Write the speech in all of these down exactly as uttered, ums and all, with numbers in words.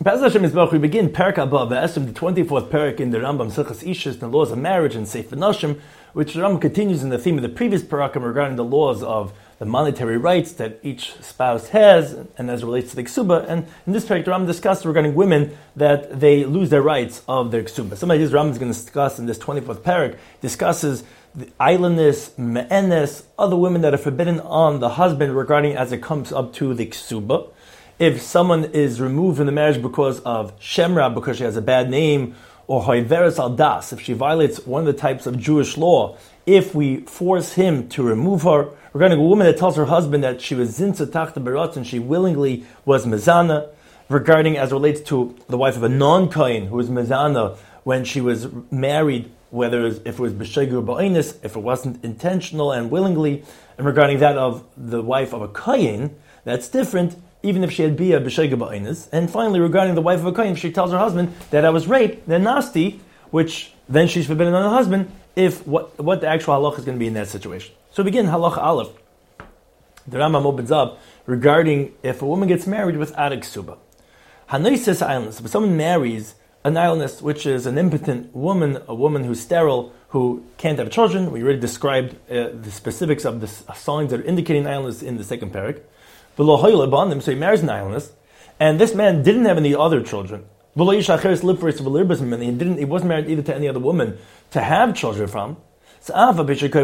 Be'ez Hashem Yisbarach, we begin Perek Abba V'Esrim, the twenty-fourth Perek in the Rambam Silchas Ishus, the laws of marriage and Sefer Nashim, which the Rambam continues in the theme of the previous Perakim regarding the laws of the monetary rights that each spouse has, and as it relates to the Ksuba. And in this Perek, the Rambam discussed regarding women that they lose their rights of their Ksuba. Some ideas the Rambam is going to discuss in this twenty-fourth Perek discusses the islandness, me'enes, other women that are forbidden on the husband regarding as it comes up to the Ksuba. If someone is removed from the marriage because of Shemra, because she has a bad name, or Hoiveres al Das, if she violates one of the types of Jewish law, if we force him to remove her, regarding a woman that tells her husband that she was Zinza Tachta Berat and she willingly was Mezana, regarding as it relates to the wife of a non-Kohen who was Mezana when she was married, whether it was, if it was B'Shegir or Ba'inus, if it wasn't intentional and willingly, and regarding that of the wife of a Kohen, that's different, even if she had bia b'shega ba'inus. And finally, regarding the wife of a kohen, if she tells her husband that I was raped, then nasti, which then she's forbidden on the husband, if what what the actual halacha is going to be in that situation. So begin halacha aleph. The Rambam opens up regarding if a woman gets married without a ksuba. Hanoises islandess, if someone marries an islandess, which is an impotent woman, a woman who's sterile, who can't have children. We already described uh, the specifics of the signs that are indicating islandess in the second parak. So he marries an islandess, and this man didn't have any other children. And he didn't. He wasn't married either to any other woman to have children from. So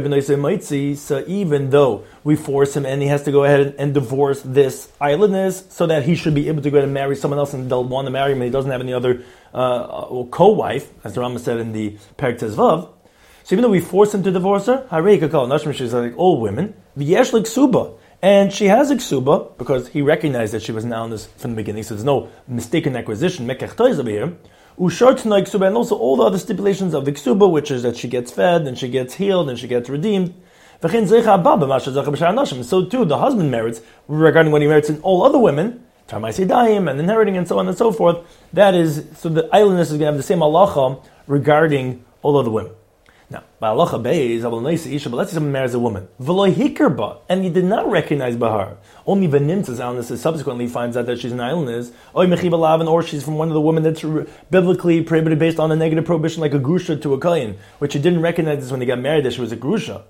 even though we force him, and he has to go ahead and divorce this islandess, so that he should be able to go and marry someone else, and they'll want to marry him, and he doesn't have any other uh, co-wife, as the Rambam said in the Perek Tezvav. So even though we force him to divorce her, she's like all women. And she has a ksuba, because he recognized that she was an islandess from the beginning, so there's no mistaken acquisition, mekech toys over here. Ushartnoi ksuba, and also all the other stipulations of the ksuba, which is that she gets fed, and she gets healed, and she gets redeemed. So too, the husband merits, regarding what he merits in all other women, tarmaisidayim, and inheriting, and so on and so forth. That is, so the islandess is going to have the same halacha regarding all other women. Now, ba'alacha beis, but let's say someone marries a woman, v'lo hikerba, and he did not recognize Bahar. Only Venimtz's islandess subsequently finds out that she's an islandess, or she's from one of the women that's biblically prohibited based on a negative prohibition, like a grusha to a kohen, which he didn't recognize this when they got married that she was a grusha.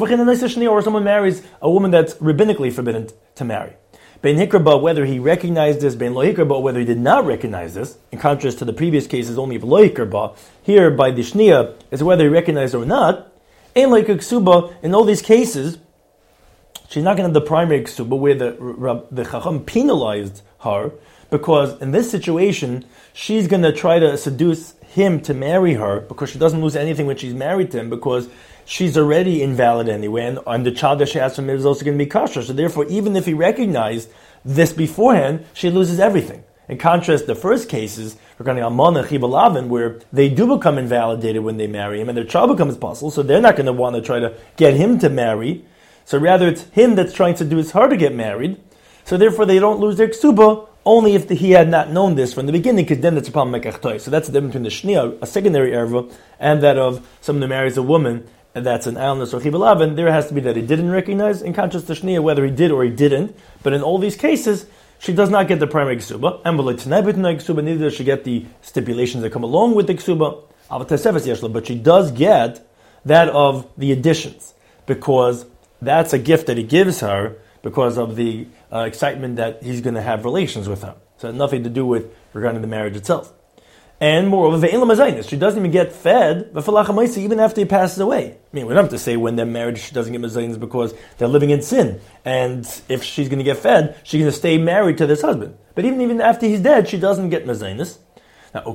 Or someone marries a woman that's rabbinically forbidden to marry. Ben Hikraba, whether he recognized this, Ben Lo Hikraba, whether he did not recognize this, in contrast to the previous cases only of Lo Hikraba, here by the Shnia is whether he recognized it or not. Ein Lo Ksuba, in all these cases, she's not going to have the primary Ksuba where the, the Chacham penalized her, because in this situation, she's going to try to seduce him to marry her, because she doesn't lose anything when she's married to him, because she's already invalid anyway, and, and the child that she has from him is also going to be kosher. So therefore, even if he recognized this beforehand, she loses everything. In contrast, the first cases regarding Almana, Chibalavin, where they do become invalidated when they marry him, and their child becomes possible, so they're not going to want to try to get him to marry. So rather, it's him that's trying to do his her to get married. So therefore, they don't lose their ksuba, only if the, he had not known this from the beginning, because then it's a problem mekach. So that's the difference between the shnia, a secondary erva, and that of someone who marries a woman, and that's an islandess or chibalavin. There has to be that he didn't recognize, in contrast to shnia, whether he did or he didn't. But in all these cases, she does not get the primary ksuba, and neither does she get the stipulations that come along with the ksuba, but she does get that of the additions, because that's a gift that he gives her because of the uh, excitement that he's going to have relations with her. So it has nothing to do with regarding the marriage itself. And moreover, she doesn't even get fed, even after he passes away. I mean, we don't have to say when they're married she doesn't get mezainis because they're living in sin. And if she's going to get fed, she's going to stay married to this husband. But even, even after he's dead, she doesn't get mezainis. Now,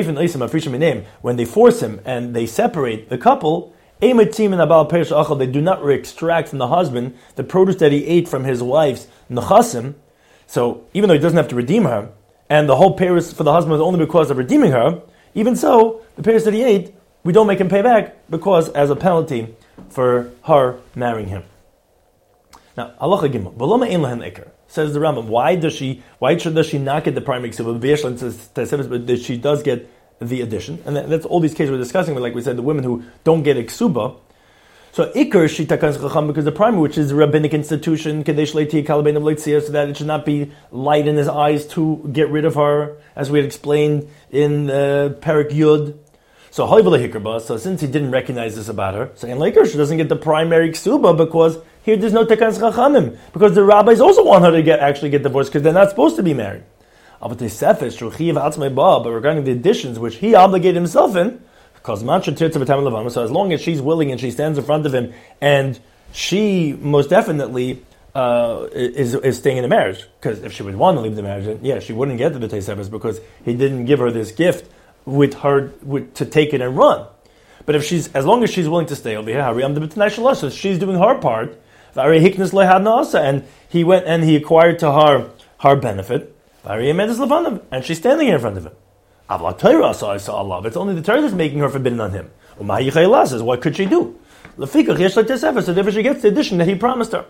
when they force him and they separate the couple, they do not extract from the husband the produce that he ate from his wife's nechasim. So even though he doesn't have to redeem her, and the whole paris for the husband was only because of redeeming her, even so, the paris that he ate, we don't make him pay back, because as a penalty for her marrying him. Now, halacha gimel, v'loma ein lehen eker, says the Rambam. Why does she? Why should does she not get the primary ksuba? But she does get the addition, and that's all these cases we're discussing. But like we said, the women who don't get a ksuba. So Iker Shitakas Chacham, because the primary, which is a rabbinic institution, Kadesh Leiti Kalabein of Leitzia, so that it should not be light in his eyes to get rid of her, as we had explained in uh, Perik Yud. So Hoivela Hikerba, so since he didn't recognize this about her, so in Laker she doesn't get the primary Ksuba because here there's no Takas Chachamim, because the rabbis also want her to get actually get divorced because they're not supposed to be married. But regarding the additions which he obligated himself in, so as long as she's willing and she stands in front of him and she most definitely uh, is is staying in the marriage, because if she would want to leave the marriage, then yeah, she wouldn't get the B'tei Seves because he didn't give her this gift with her with, to take it and run. But if she's, as long as she's willing to stay over here, so she's doing her part, and he went and he acquired to her her benefit, and she's standing here in front of him. It's only the Torah that's making her forbidden on him. What could she do? So therefore she gets the addition that he promised her.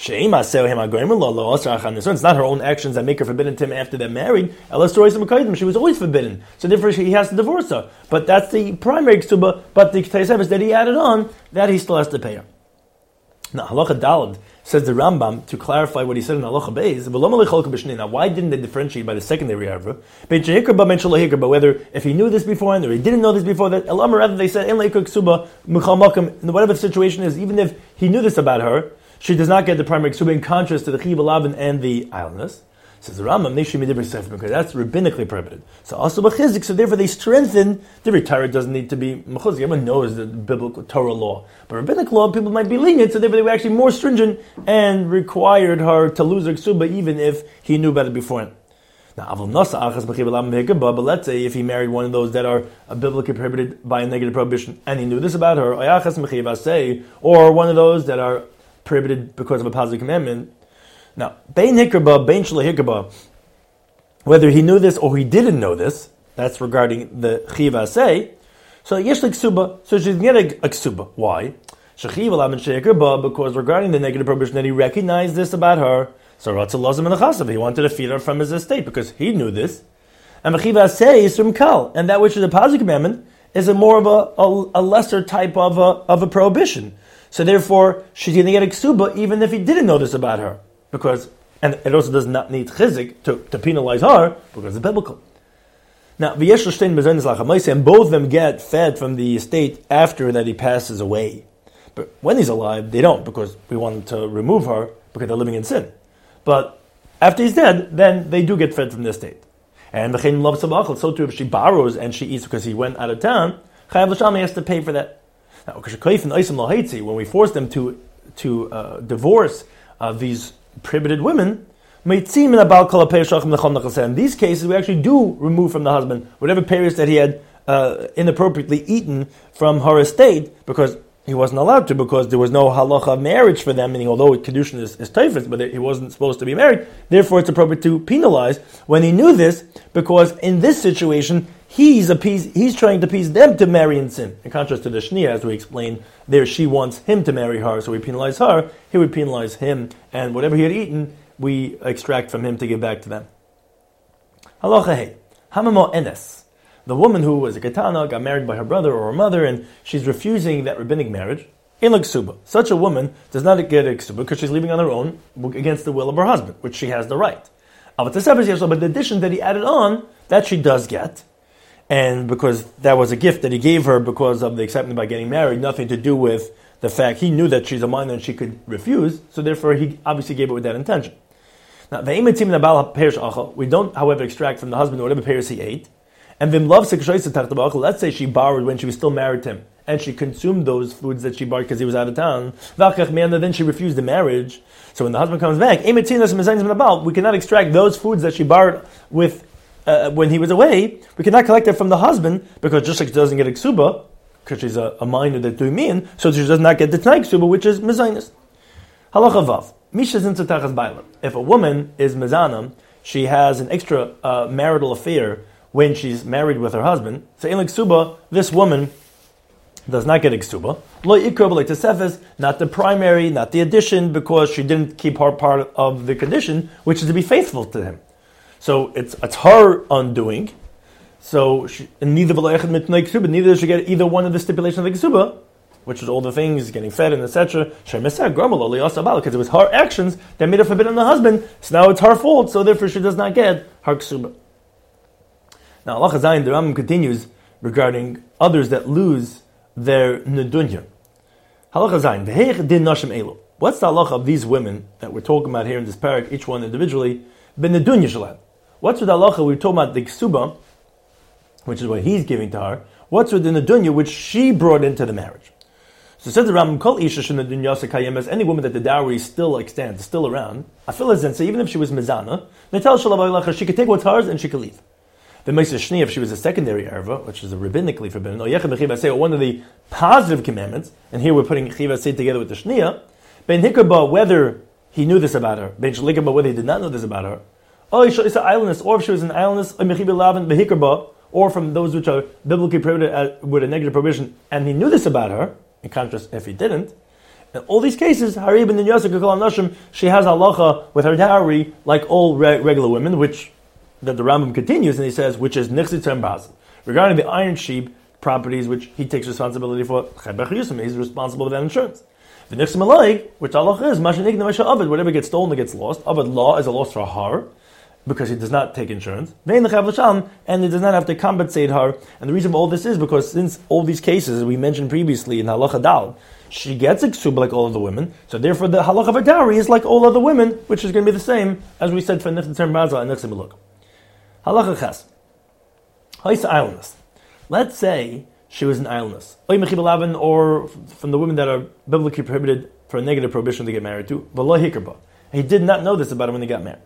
It's not her own actions that make her forbidden to him after they're married. She was always forbidden. So therefore he has to divorce her. But that's the primary ksuba, but the Ketei that he added on, that he still has to pay her. Now, Halacha Daled says the Rambam, to clarify what he said in Halacha Beis, now why didn't they differentiate by the secondary Arva? Whether if he knew this beforehand or he didn't know this before, that rather they said, in whatever the situation is, even if he knew this about her, she does not get the primary ksuba in contrast to the chiv alav and the idleness. Says the Rambam, because that's rabbinically prohibited. So also b'chizik, so therefore they strengthen the Torah doesn't need to be mechuzik. Everyone knows the biblical Torah law, but rabbinic law people might be lenient, so therefore they were actually more stringent and required her to lose her ksuba even if he knew about it beforehand. Now, but let's say if he married one of those that are biblically prohibited by a negative prohibition, and he knew this about her, or one of those that are prohibited because of a positive commandment. Now, bein hikrba, bein shelo hikrba, whether he knew this or he didn't know this, that's regarding the chiva say. So yesh ksuba, so she's get a, a ksuba. Why? Because regarding the negative prohibition that he recognized this about her, so ratzalazim and chasav, he wanted to feed her from his estate because he knew this. And chiva say is from kal, and that which is a positive commandment is a more of a, a, a lesser type of a, of a prohibition. So therefore, she's going to get a ksuba even if he didn't know this about her. Because, and it also does not need chizik to, to penalize her because it's biblical. Now, and both of them get fed from the estate after that he passes away. But when he's alive, they don't, because we want to remove her because they're living in sin. But after he's dead, then they do get fed from the estate. And so too, if she borrows and she eats because he went out of town, Chayav L'Sham has to pay for that. Now, when we force them to to uh, divorce uh, these prohibited women, in these cases we actually do remove from the husband whatever payers that he had uh, inappropriately eaten from her estate, because he wasn't allowed to, because there was no halacha of marriage for them, meaning although kedushin is, is taifus, but he wasn't supposed to be married, therefore it's appropriate to penalize when he knew this, because in this situation he's appease, he's trying to appease them to marry in sin. In contrast to the Shnia, as we explained, there she wants him to marry her, so we penalize her, he would penalize him, and whatever he had eaten, we extract from him to give back to them. Halacha hey, hamamo enes. The woman who was a katana got married by her brother or her mother, and she's refusing that rabbinic marriage. In ksuba, such a woman does not get a ksuba because she's leaving on her own against the will of her husband, which she has the right. But the addition that he added on, that she does get. And because that was a gift that he gave her because of the excitement about getting married, nothing to do with the fact he knew that she's a minor and she could refuse, so therefore he obviously gave it with that intention. Now, we don't, however, extract from the husband whatever pairs he ate. And let's say she borrowed when she was still married to him, and she consumed those foods that she borrowed because he was out of town. Then she refused the marriage. So when the husband comes back, we cannot extract those foods that she borrowed with uh, when he was away. We cannot collect it from the husband, because just like she doesn't get a ksuba, because she's a, a minor that do mean, so she does not get the tnai ksuba, which is mezainis. Halacha vav. If a woman is mezanam, she has an extra uh, marital affair when she's married with her husband. So in ksuba, this woman does not get a ksuba. Lo ikra b'lei tesefes, not the primary, not the addition, because she didn't keep her part of the condition, which is to be faithful to him. So it's it's her undoing. So she, neither neither does she get either one of the stipulations of the ksuba. which was all the things, getting fed and et cetera, because it was her actions that made her forbidden the husband, so now it's her fault, so therefore she does not get her ksuba. Now, Allah Chazayin, the Rambam continues regarding others that lose their nedunya. Halacha Zayin, v'heich din nashim elu. What's the halacha of these women that we're talking about here in this parak, each one individually? Ben nedunya shalad. What's with the halacha we're talking about the ksuba, which is what he's giving to her? What's with the nedunya which she brought into the marriage? So says the Rambam, kol isha shenedunya sekayem, as any woman that the dowry still extends, still around. I feel as then, so even if she was mezana, netel shalav she could take what's hers and she could leave. The Meisah Shni, if she was a secondary erva, which is a rabbinically forbidden, or one of the positive commandments, and here we're putting Chiva Say together with the Shniya, Ben Hikaba, whether he knew this about her, Ben Shalikaba, whether he did not know this about her, or if she was an islandess, or if she was an islandess, or from those which are biblically prohibited with a negative prohibition, and he knew this about her, in contrast if he didn't, in all these cases, Harib and Yasik Nashim, she has halacha with her dowry like all re- regular women, which that the Rambam continues and he says, which is Nichsit and Basel. Regarding the iron sheep properties, which he takes responsibility for, he's responsible for that insurance. The Nichsit Malaik, which Allah is, whatever gets stolen or gets lost, Avad law is a loss for her, because he does not take insurance, and he does not have to compensate her. And the reason for all this is because since all these cases we mentioned previously in Halacha Dal, she gets a ksub like all of the women, so therefore the Halacha of her dowry is like all other women, which is going to be the same as we said for Nichsit and Basel and Nichsit Maluk. Halacha Ches. Ha'isa islandess. Let's say she was an islandess. Or from the women that are biblically prohibited for a negative prohibition to get married to. He did not know this about her when they got married.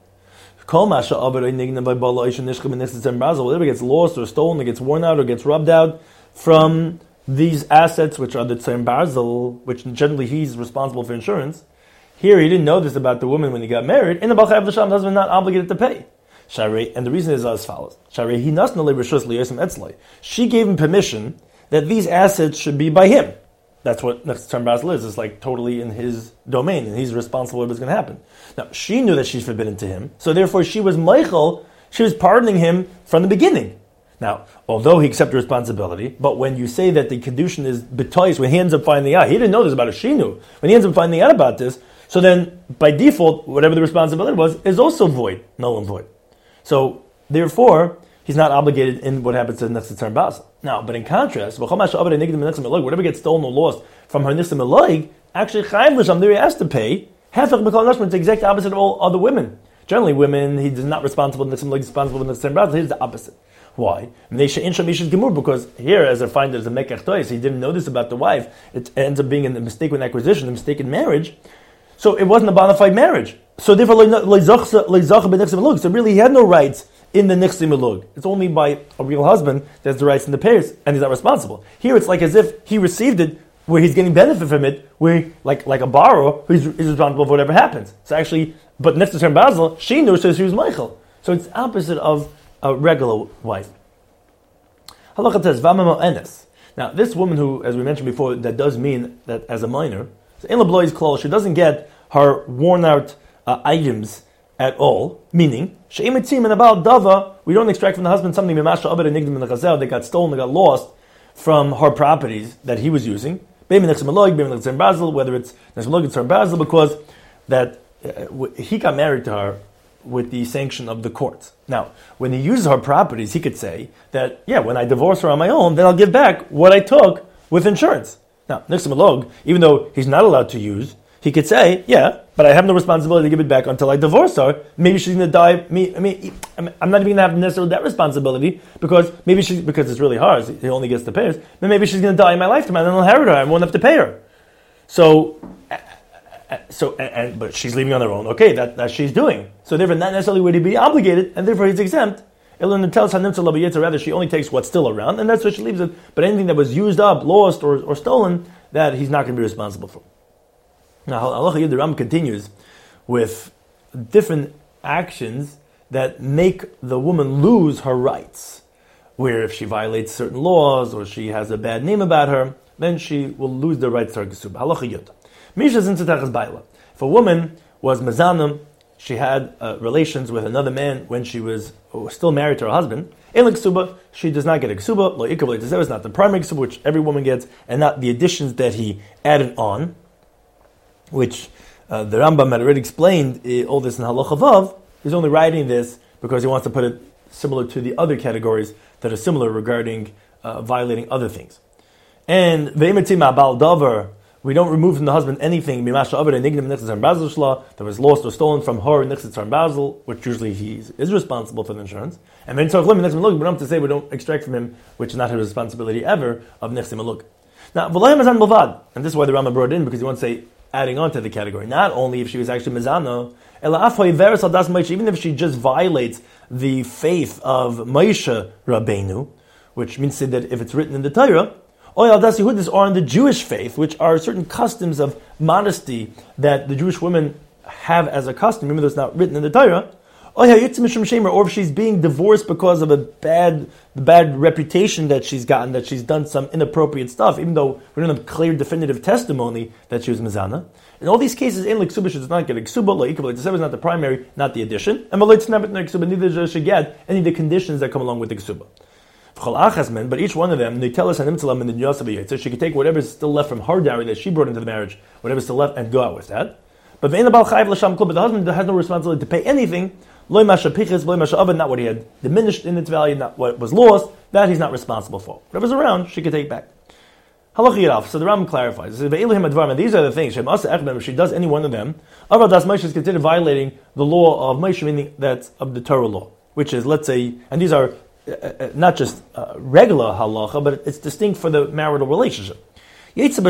Whatever gets lost or stolen or gets worn out or gets rubbed out from these assets, which are the Tzem Barzel, which generally he's responsible for insurance. Here he didn't know this about the woman when he got married. In the Balchai Avdasham, the husband not obligated to pay. And the reason is as follows. She gave him permission that these assets should be by him. That's what next term Basel is. It's like totally in his domain, and he's responsible for what's going to happen. Now, she knew that she's forbidden to him, so therefore she was Michael, she was pardoning him from the beginning. Now, although he accepted responsibility, but when you say that the Kedushin is betois, when he ends up finding out, he didn't know this about her, she knew. When he ends up finding out about this, so then, by default, whatever the responsibility was, is also void, null and void. So, therefore, he's not obligated in what happens to the Nechsit Tzem Basel. Now, but in contrast, whatever gets stolen or lost from her Nechsit Meloig, actually Chayiv L'Sham, there he has to pay. Hefech B'Kol Nashman, it's the exact opposite of all other women. Generally, women, he is not responsible for Nechsit Meloig, responsible for Nechsit Tzem Basel. Here's the opposite. Why? Because here, as I find there's a Mekach Tois, he didn't know this about the wife. It ends up being a mistaken acquisition, a mistaken marriage. So it wasn't a bona fide marriage. So therefore, so really he had no rights in the Nichsi Melug. It's only by a real husband that has the rights in the pairs, and he's not responsible. Here it's like as if he received it, where he's getting benefit from it, where he, like like a borrower who is responsible for whatever happens. So actually, but next to Term Basel, she knew, so she was Michael. So it's opposite of a regular wife. Halacha says, Vamamo Enes. Now, this woman who, as we mentioned before, that does mean that as a minor, so in Lebloi's clothes, she doesn't get her worn out uh, items at all, meaning, She'imitzim and about Dava, we don't extract from the husband something that got stolen, that got lost from her properties that he was using, whether it's Basel, because that uh, he got married to her with the sanction of the courts. Now, when he uses her properties, he could say that, yeah, when I divorce her on my own, then I'll give back what I took with insurance. Now, Nixon Malog, even though he's not allowed to use, he could say, yeah, but I have no responsibility to give it back until I divorce her. Maybe she's going to die. Me, I mean, I'm not even going to have necessarily that responsibility because maybe she, because it's really hard. He only gets the payers. But maybe she's going to die in my lifetime, and then I'll inherit her. I won't have to pay her. So, so, and, and but she's leaving on her own. Okay, that, that she's doing. So therefore, not necessarily would he be obligated, and therefore he's exempt. Elon tells Hanimtza, rather she only takes what's still around, and that's what she leaves it. But anything that was used up, lost, or, or stolen, that he's not going to be responsible for. Now, Halacha Yud, the Ram continues with different actions that make the woman lose her rights. Where if she violates certain laws or she has a bad name about her, then she will lose the rights to her Gesub. Halacha Yud. Misha Zintzatachas Baila. If a woman was Mazanim, she had uh, relations with another man when she was still married to her husband, In ksuba, she does not get a ksuba. Lo ikabel tezeres is not the primary ksuba, which every woman gets, and not the additions that he added on, which uh, the Rambam had already explained. Uh, all this in Halacha Vav. He's only writing this because he wants to put it similar to the other categories that are similar regarding uh, violating other things. And ve'imitzim abal davar. We don't remove from the husband anything that was lost or stolen from her nichsitz or basel, which usually he is responsible for the insurance. And then we don't have to say we don't extract from him, which is not his responsibility ever, of nichsim maluk. Now, and this is why the Rambam brought it in, because he wants to say, adding on to the category, not only if she was actually mizana, even if she just violates the faith of Moshe Rabbeinu, which means that if it's written in the Torah, or in the Jewish faith, which are certain customs of modesty that the Jewish women have as a custom, even though it's not written in the Torah, or if she's being divorced because of a bad bad reputation that she's gotten, that she's done some inappropriate stuff, even though we don't have clear definitive testimony that she was mizana. In all these cases, in Liksuba, she does not get a ksuba, like is not the primary, not the addition, and neither does she get any of the conditions that come along with the ksuba. But each one of them, they tell us so she could take whatever's still left from her dowry that she brought into the marriage, whatever's still left, and go out with that. But the husband has no responsibility to pay anything, not what he had diminished in its value, not what was lost, that he's not responsible for. Whatever's around, she could take back. So the Rambam clarifies. These are the things. If she does any one of them, Moshe is considered violating the law of Moshe, meaning that's of the Torah law, which is, let's say, and these are Uh, not just uh, regular halacha, but it's distinct for the marital relationship. She's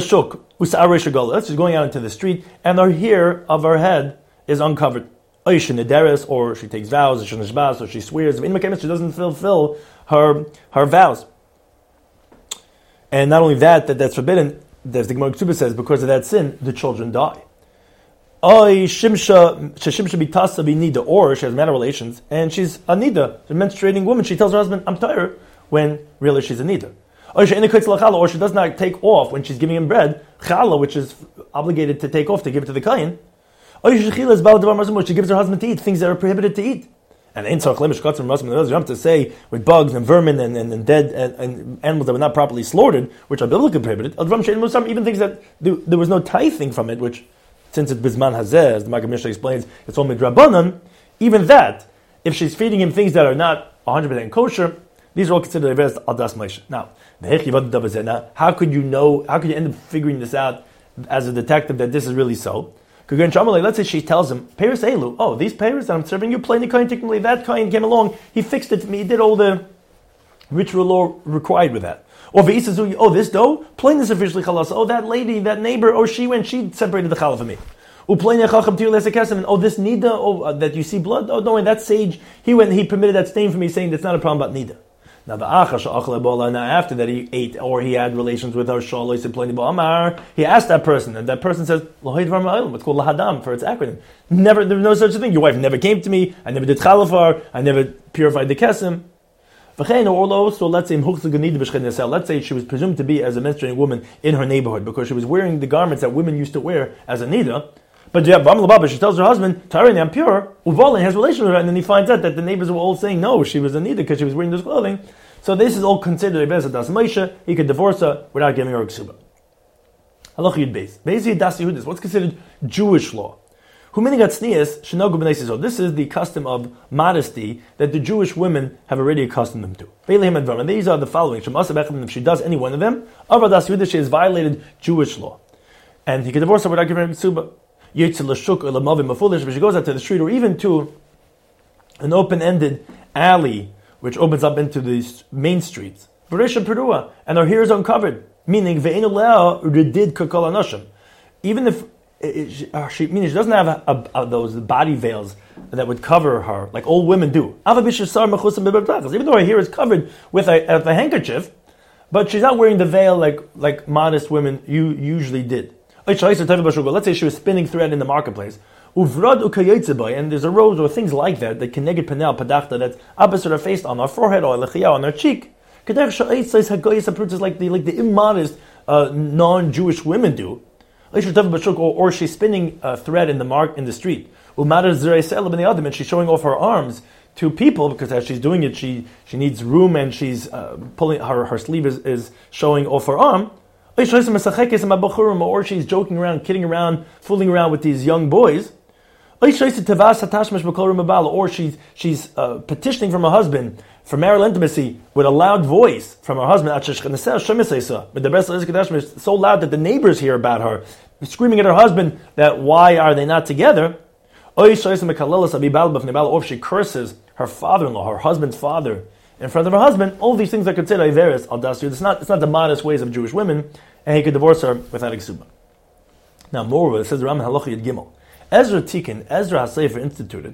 going out into the street, and her hair of her head is uncovered. Or she takes vows, or she swears. She doesn't fulfill her her vows. And not only that, that that's forbidden, as the Gemara Ketubah says, because of that sin, the children die. Or she has marital relations, and she's a nida, a menstruating woman. She tells her husband, I'm tired, when really she's a nida. Or she does not take off when she's giving him bread, chala, which is obligated to take off to give it to the kain. Or she gives her husband to eat things that are prohibited to eat. And you have to say with bugs and vermin and, and, and dead and, and animals that were not properly slaughtered, which are biblically prohibited, even things that there was no tithing from it, which since it's Bizman Hazeh, as the Maggid Mishnah explains, it's only Drabanan, even that, if she's feeding him things that are not one hundred percent kosher, these are all considered Averes Adas Moshe. Now, how could you know, how could you end up figuring this out as a detective that this is really so? Let's say she tells him, Paris Elu, oh, these Paris that I'm serving you, plain the coin, technically that coin came along, he fixed it for me, he did all the ritual law required with that. Or v'isazui, oh, this dough, plain is officially chalas. Oh, that lady, that neighbor, oh, she went, she separated the challah for me. Uplain yachacham tir lesekesem, oh, this nida, oh, uh, that you see blood, oh, no, that sage, he went, he permitted that stain for me, saying that's not a problem about nida. Now, the achash achal now after that he ate or he had relations with her, shalois uplain amar, he asked that person, and that person says, lohay dvar ma'olam, it's called lahadam for its acronym. Never, there was no such a thing. Your wife never came to me. I never did challah for her. I never purified the kesem. So let's say let's say she was presumed to be as a menstruating woman in her neighborhood because she was wearing the garments that women used to wear as a nida. But yeah, she tells her husband, Tarani, I'm pure. Uvalin has relations with her, and then he finds out that the neighbors were all saying no, she was a nida because she was wearing this clothing. So this is all considered a bezadas Moshe. He could divorce her without giving her a ksuba. Halach Yud Beis. Beis das Yehudis. What's considered Jewish law? This is the custom of modesty that the Jewish women have already accustomed them to. And these are the following. If she does any one of them, she has violated Jewish law. And he can divorce her without giving her ksuba. If she goes out to the street or even to an open-ended alley which opens up into the main streets, and her hair is uncovered, meaning even if She, uh, she, meaning she doesn't have a, a, a, those body veils that would cover her, like old women do. Even though her hair is covered with a, a, a handkerchief, but she's not wearing the veil like like modest women you usually did. Let's say she was spinning thread in the marketplace, and there's a rose or things like that that can negate panel padachta that's opposite her face, on her forehead or on her cheek. It's like the like the immodest uh, non-Jewish women do. Or she's spinning a thread in the mark in the street. And she's showing off her arms two people, because as she's doing it, she she needs room, and she's uh, pulling her her sleeve is, is showing off her arm. Or she's joking around, kidding around, fooling around with these young boys. Or she's she's uh, petitioning from her husband for marital intimacy with a loud voice from her husband. So loud that the neighbors hear about her, screaming at her husband that why are they not together? Or if she curses her father-in-law, her husband's father, in front of her husband, all these things are considered iveris al dasir. It's not it's not the modest ways of Jewish women, and he could divorce her without exuba. Now, moreover, it says Ram Halacha Yud Gimel. Ezra Tikkun, Ezra HaSefer instituted,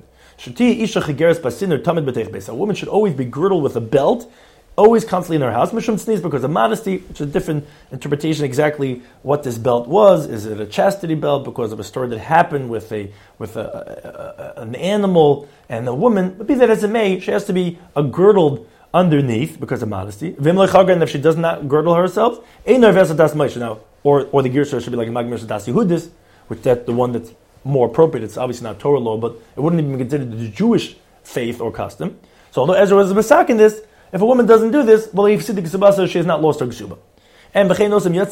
a woman should always be girdled with a belt, always constantly in her house, mishum tznius, because of modesty, which is a different interpretation exactly what this belt was. Is it a chastity belt because of a story that happened with a with a, a, a, an animal and a woman? But be that as it may, she has to be a girdled underneath because of modesty. And if she does not girdle herself, now, or or the girsha should be like a magmir das Yehudis, which that's the one that's more appropriate. It's obviously not Torah law, but it wouldn't even be considered the Jewish faith or custom. So although Ezra was a masak in this, if a woman doesn't do this, well, if she has not lost her gsuba. And but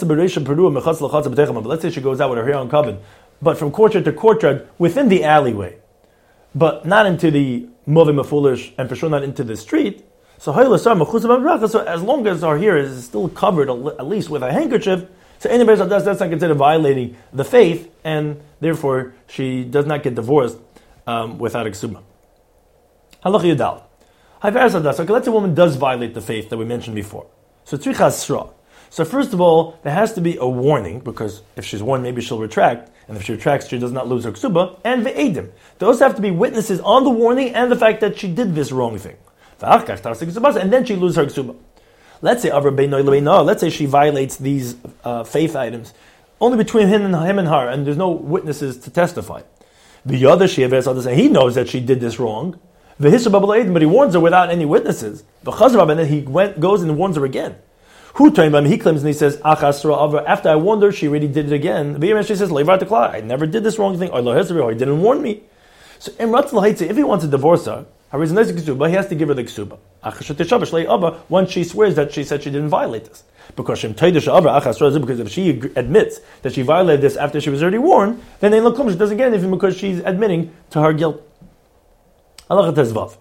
let's say she goes out with her hair uncovered, but from courtyard to courtyard within the alleyway, but not into the moving foolish, and for sure not into the street. So so as long as her hair is still covered at least with a handkerchief, so anybody that does that's not considered violating the faith, and therefore she does not get divorced um, without exuma. Halacha Yudal. Okay, let's say a woman does violate the faith that we mentioned before. So tzricha sra. So first of all, there has to be a warning, because if she's warned, maybe she'll retract, and if she retracts, she does not lose her ksuba. And ve'edim. There also have to be witnesses on the warning and the fact that she did this wrong thing. And then she loses her ksuba. Let's say let's say she violates these uh, faith items only between him and him and her, and there's no witnesses to testify. The other Shia, he knows that she did this wrong. The but he warns her without any witnesses. The Chazrav, and then he went, goes and warns her again. Who told him? He claims and he says, after I warned her, she already did it again. She says, I never did this wrong thing, or he didn't warn me. So if he wants to divorce her, he has to give her the ksuba. Once she swears that she said she didn't violate this. Because because if she admits that she violated this after she was already warned, then she doesn't get anything because she's admitting to her guilt. How does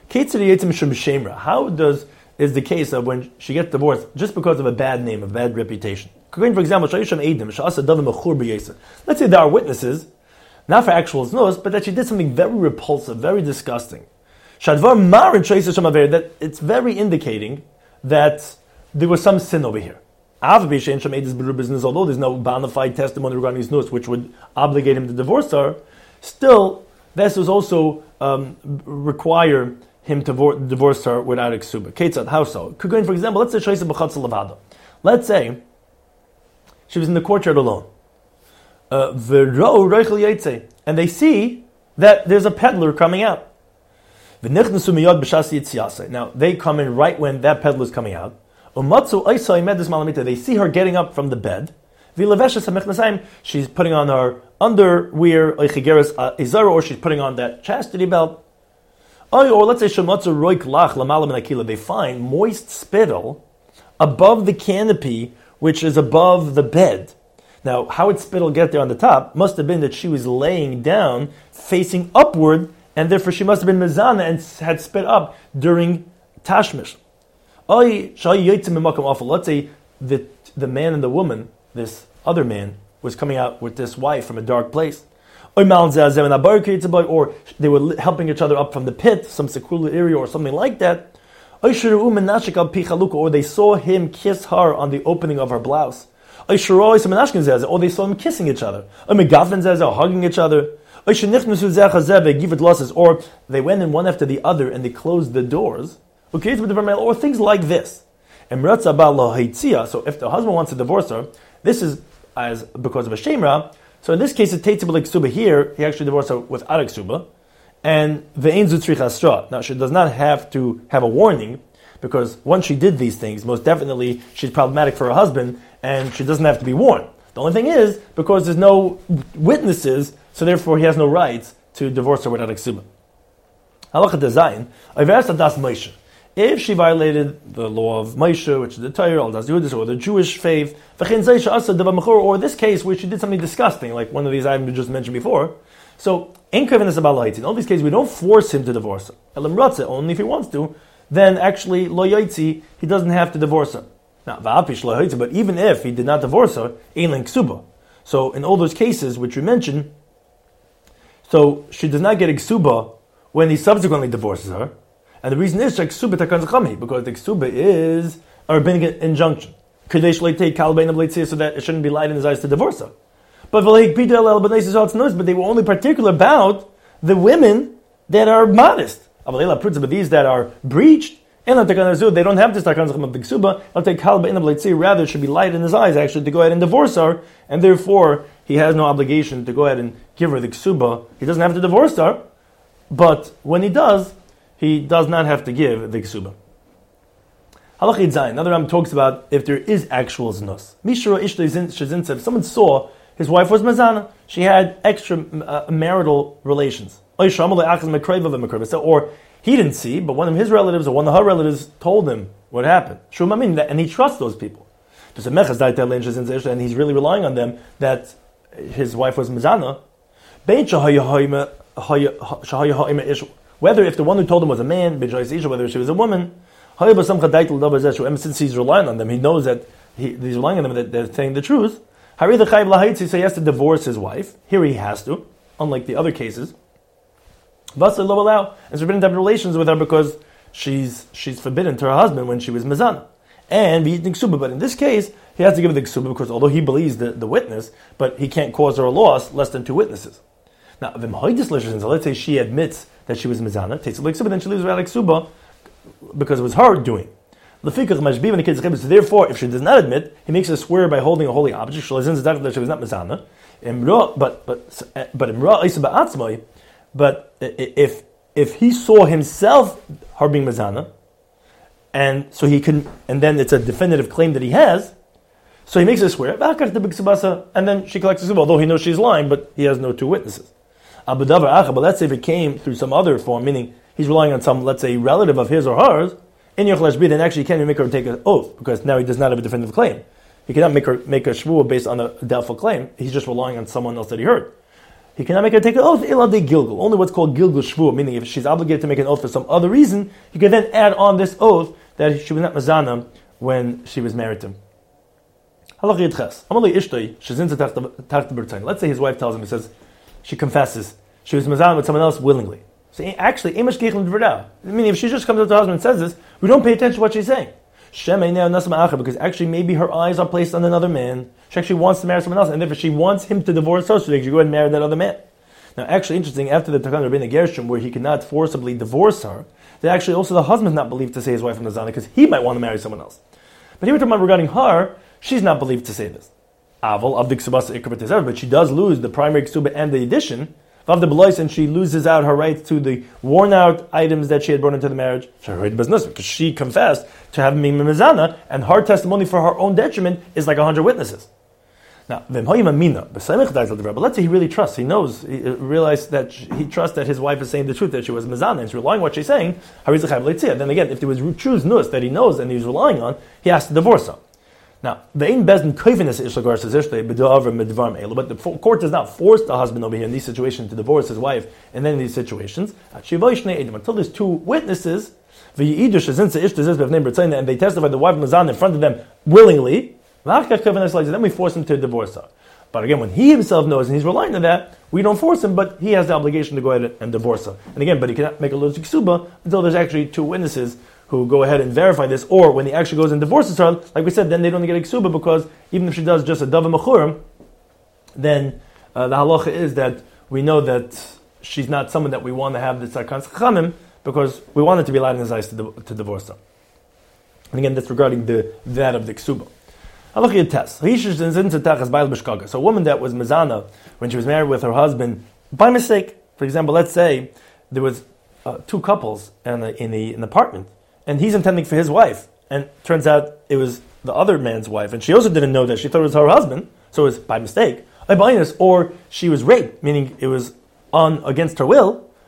is the case of when she gets divorced just because of a bad name, a bad reputation? For example, let's say there are witnesses, not for actual znus, but that she did something very repulsive, very disgusting. That it's very indicating that there was some sin over here. Although there's no bona fide testimony regarding his znus, which would obligate him to divorce her, still, this was also um, require him to vor- divorce her without exuba. Ketzad, how so? Could go in, for example, let's say Shaisa b'chatzel levada. Let's say she was in the courtyard alone. Uh, and they see that there's a peddler coming out. Now, they come in right when that peddler is coming out. They see her getting up from the bed. She's putting on her underwear, or she's putting on that chastity belt. Or let's say they find moist spittle above the canopy, which is above the bed. Now, how did spittle get there on the top? Must have been that she was laying down, facing upward, and therefore she must have been mezana and had spit up during tashmish. Let's say the, the man and the woman, this other man, was coming out with this wife from a dark place. Or they were helping each other up from the pit, some secluded area or something like that. Or they saw him kiss her on the opening of her blouse. Or they saw him kissing each other. Or hugging each other. Or they went in one after the other and they closed the doors. Or things like this. So if the husband wants to divorce her, this is as because of a shemra. So in this case, it takes like ksuba here. He actually divorced her without a ksuba, and the ein zutzricha stra. Now she does not have to have a warning, because once she did these things, most definitely she's problematic for her husband, and she doesn't have to be warned. The only thing is because there's no witnesses, so therefore he has no rights to divorce her without a ksuba. Halacha Dezayin, Iversa Das Moshe. If she violated the law of Moshe, which is the Torah, or the Jewish faith, or this case where she did something disgusting, like one of these items we just mentioned before, so in Kavanah Sabalaiti, in all these cases we don't force him to divorce her. Elam Ratze, only if he wants to, then actually Lo Yaitzi, he doesn't have to divorce her. Now, Va'apish Lo Yaitzi, but even if he did not divorce her, Ein Len Ksuba. So in all those cases which we mentioned, so she does not get a Ksuba when he subsequently divorces her. And the reason is because the ksuba is a rabbinic injunction. So that it shouldn't be light in his eyes to divorce her. But but they were only particular about the women that are modest. But these that are breached, they don't have this takan of the ksuba. Rather, it should be light in his eyes actually to go ahead and divorce her, and therefore he has no obligation to go ahead and give her the ksuba. He doesn't have to divorce her, but when he does, he does not have to give the ksuba. Halach Yud Zayin. Another Ram talks about if there is actual znus. Mishra ishto shezintzev. If someone saw his wife was mazana, she had extra uh, marital relations. Or he didn't see, but one of his relatives or one of her relatives told him what happened. And he trusts those people. And he's really relying on them that his wife was mazana. Whether if the one who told him was a man, whether she was a woman, since he's relying on them, he knows that he, he's relying on them that they're saying the truth. So he has to divorce his wife. Here he has to, unlike the other cases. And it's forbidden to have relations with her because she's she's forbidden to her husband when she was mezana. And be eating ksuba. But in this case, he has to give the ksuba because although he believes the, the witness, but he can't cause her a loss less than two witnesses. Now, let's say she admits that she was mezana, takes a ksuba, then she leaves without ksuba because it was her doing. Therefore, if she does not admit, he makes her swear by holding a holy object. She was not mezana. But but but but if if he saw himself her being mezana, and so he can, and then it's a definitive claim that he has, so he makes her swear, and then she collects the ksuba, although he knows she's lying, but he has no two witnesses. But let's say if it came through some other form, meaning he's relying on some, let's say, relative of his or hers, in Yochel Hashbid, then actually he can't even make her take an oath, because now he does not have a definitive claim. He cannot make her make a shvuah based on a doubtful claim. He's just relying on someone else that he heard. He cannot make her take an oath, ila de gilgul. Only what's called gilgul shvuah, meaning if she's obligated to make an oath for some other reason, he can then add on this oath that she was not mazana when she was married to him. Let's say his wife tells him, he says, she confesses, she was mazana with someone else willingly. So actually, meaning if she just comes up to her husband and says this, we don't pay attention to what she's saying. Because actually maybe her eyes are placed on another man. She actually wants to marry someone else, and therefore she wants him to divorce her, so she can go ahead and marry that other man. Now actually interesting, after the Takan Rabbeinu Gershom, where he cannot forcibly divorce her, that actually also the husband is not believed to say his wife from Nazana, because he might want to marry someone else. But here we're talking about regarding her, she's not believed to say this. Aval, Avdik Subasa Ikra, but she does lose the primary ksuba and the addition, and she loses out her rights to the worn-out items that she had brought into the marriage. Because she confessed to having been mezana, and her testimony for her own detriment is like a hundred witnesses. Now, but let's say he really trusts, he knows, he realized that he trusts that his wife is saying the truth, that she was mezana, and he's relying on what she's saying. Then again, if there was true znus that he knows and he's relying on, he has to divorce her. Now, the Ein Bezdin Koivinus Ishlagar says but the court does not force the husband over here in these situations to divorce his wife, and then in these situations, until there's two witnesses, and they testify the wife Mazan in front of them willingly, then we force him to divorce her. But again, when he himself knows and he's relying on that, we don't force him, but he has the obligation to go ahead and divorce her. And again, but he cannot make a logic ksuba until there's actually two witnesses who go ahead and verify this, or when he actually goes and divorces her, like we said, then they don't get a ksuba, because even if she does just a dava mechurim, then uh, the halacha is that we know that she's not someone that we want to have the tzarkan chachamim, because we want it to be allowed in his eyes to, di- to divorce her. And again, that's regarding the that of the ksuba. Halacha test. So a woman that was mezana when she was married with her husband by mistake, for example, let's say there was uh, two couples in a, in a, an apartment, and he's intending for his wife, and turns out it was the other man's wife, and she also didn't know that. She thought it was her husband, so it was by mistake. Or she was raped, meaning it was on against her will.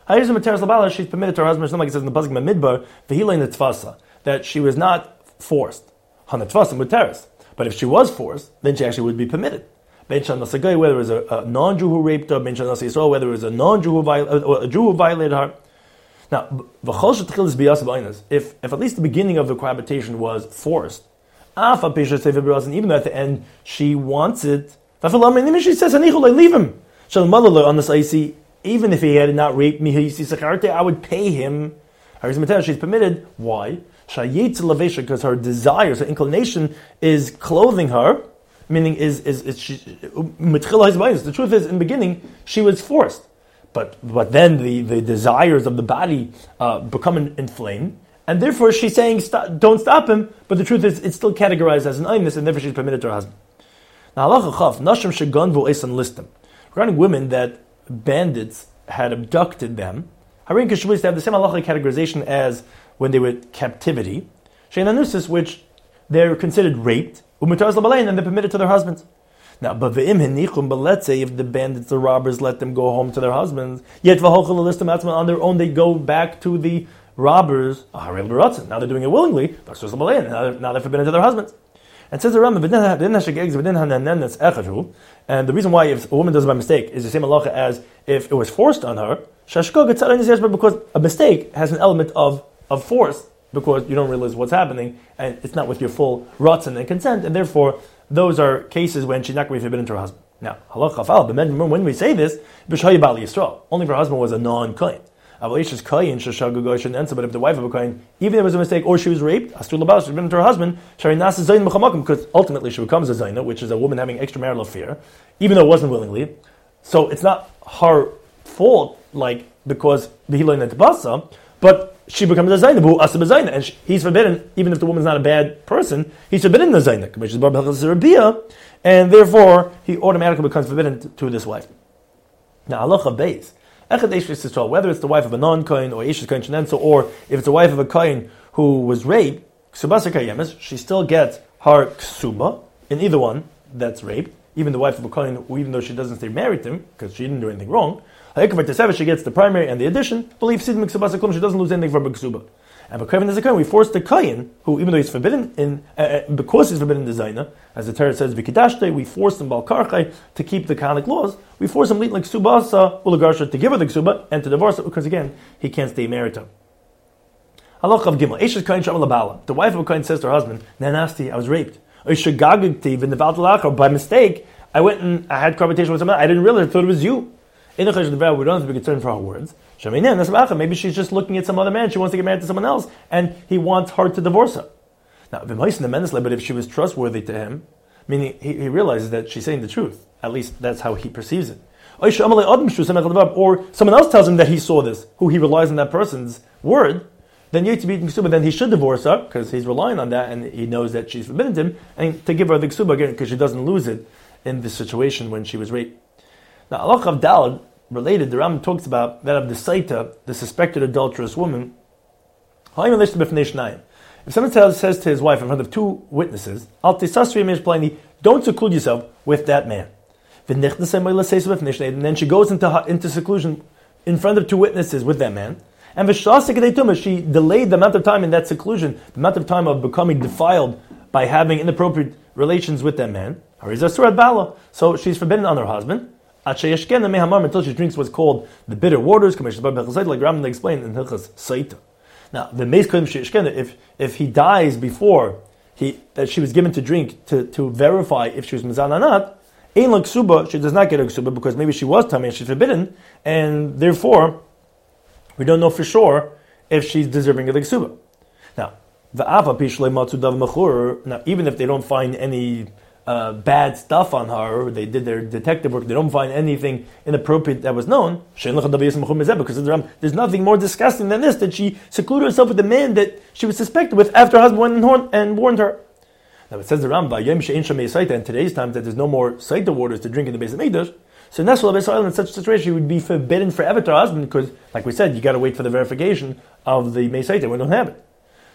She's permitted to her husband, like it says in the Pasuk Midbar, that she was not forced. But if she was forced, then she actually would be permitted. Whether it was a, a non-Jew who raped her, whether it was a non-Jew who violated, or a Jew who violated her. Now, if, if at least the beginning of the cohabitation was forced, even though at the end she wants it, she says, leave him. Even if he had not raped me, I would pay him. She's permitted. Why? Because her desires, her inclination is clothing her, meaning is is, is she, the truth is, in the beginning, she was forced. But but then the, the desires of the body uh, become inflamed, and therefore she's saying, stop, don't stop him, but the truth is, it's still categorized as an aynis, and therefore she's permitted to her husband. Now, halacha chaf, nashim sheganvu esan listim. Regarding women that bandits had abducted them, harin kishbulis have the same halacha categorization as when they were in captivity, sheinanusis, which they're considered raped, umutaras labalein, and they're permitted to their husbands. Now, but ve'im henichum, but let's say if the bandits, the robbers, let them go home to their husbands, yet v'hochel listim atzman, on their own they go back to the robbers. Now they're doing it willingly. Now they're, now they're forbidden to their husbands. And says the Rambam, and the reason why if a woman does it by mistake is the same halacha as if it was forced on her, because a mistake has an element of, of force, because you don't realize what's happening, and it's not with your full ratzon and consent, and therefore those are cases when she's not going to be forbidden to her husband. Now, halacha chafal, but when we say this, b'shayi bali Yisrael, only if her husband was a non-kohen. But if the wife of a kohen, even if it was a mistake or she was raped, astur labal, she's forbidden to her husband, because ultimately she becomes a zayna, which is a woman having extramarital affair, even though it wasn't willingly. So it's not her fault, like because b'hiloy netbasa, but she becomes a zayna, bu asur b'zayna, and she, he's forbidden, even if the woman's not a bad person, he's forbidden the zayna, and therefore he automatically becomes forbidden to, to this wife. Now, halacha beis. Whether it's the wife of a non-kohen or Eshes Kohen Shenenso, or if it's the wife of a kohen who was raped, she still gets her ksuba in either one that's raped, even the wife of a kohen, even though she doesn't stay married to him because she didn't do anything wrong. She gets the primary and the addition. Believe she doesn't lose anything from a ksuba. And for kohen is a kohen, we force the kohen, who even though he's forbidden in uh, because he's forbidden in designer, as the Torah says, "Vikidashte," we force him balkarchai to keep the Kahanic laws. We force him like ksubasa ulagarsha to give her the ksuba and to divorce her because again he can't stay married to her. Halach of Gimel. Eshes kohen shamal labala. The wife of a kohen says to her husband, "Nanasti, I was raped. By mistake, I went and I had conversation with someone. I didn't realize. I thought it was you." We don't have to be concerned for her words. Maybe she's just looking at some other man. She wants to get married to someone else, and he wants her to divorce her. Now, but if she was trustworthy to him, meaning he, he realizes that she's saying the truth. At least that's how he perceives it. Or someone else tells him that he saw this, who he relies on that person's word. Then then he should divorce her because he's relying on that, and he knows that she's forbidden to him, and to give her the ksuba again because she doesn't lose it in this situation when she was raped. Now, halacha of Daled, related, the Rambam talks about that of the Saita, the suspected adulterous woman. If someone tells, says to his wife in front of two witnesses, don't seclude yourself with that man. And then she goes into, into seclusion in front of two witnesses with that man. And she delayed the amount of time in that seclusion, the amount of time of becoming defiled by having inappropriate relations with that man. So she's forbidden on her husband. Until she drinks what's called the bitter waters, like Rambam explained in Hilchas Saita. Now, the Meis Kodim Sheishkena, if if he dies before he that she was given to drink to, to verify if she was mizan or not, ein la ksuba, she does not get a ksuba because maybe she was tamei and she's forbidden, and therefore we don't know for sure if she's deserving of the ksuba. Now, the ava pishlei matzu dav mechur. Now, even if they don't find any Uh, bad stuff on her, they did their detective work, they don't find anything inappropriate that was known, because there's nothing more disgusting than this, that she secluded herself with the man that she was suspected with after her husband went and warned her. Now it says the Rambam, in today's time that there's no more Saita waters to drink in the Beis Hamikdash, so in such a situation she would be forbidden forever to her husband, because like we said, you got to wait for the verification of the Mei Saita, we don't have it.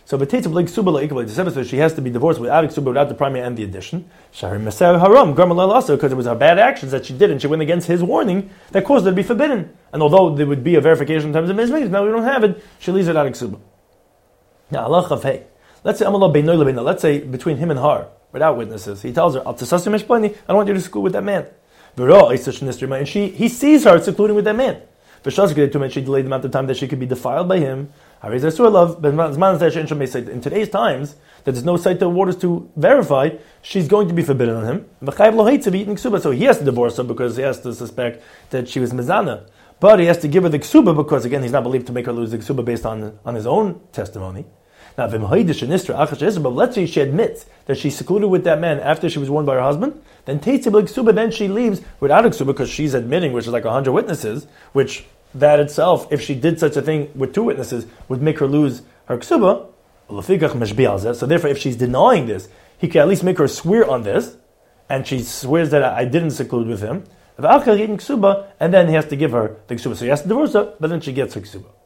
So so she has to be divorced without ksuba, without the primary and the addition. Because it was her bad actions that she did, and she went against his warning that caused her to be forbidden. And although there would be a verification in terms of mizbeis, now we don't have it. She leaves it out of ksuba. Now Allah of hey, let's say let's say between him and her, without witnesses, he tells her, I don't want you to school with that man. And she he sees her secluding with that man. She delayed the amount of time that she could be defiled by him. In today's times, that there's no sight to waters to verify, she's going to be forbidden on him. So he has to divorce her because he has to suspect that she was mizana. But he has to give her the ksuba because, again, he's not believed to make her lose the ksuba based on, on his own testimony. Now, but let's say she admits that she secluded with that man after she was warned by her husband, then then she leaves without a ksuba because she's admitting, which is like a hundred witnesses, which that itself, if she did such a thing with two witnesses, would make her lose her ksuba. So therefore, if she's denying this, he can at least make her swear on this, and she swears that I didn't seclude with him, and then he has to give her the ksuba. So he has to divorce her, but then she gets her ksuba.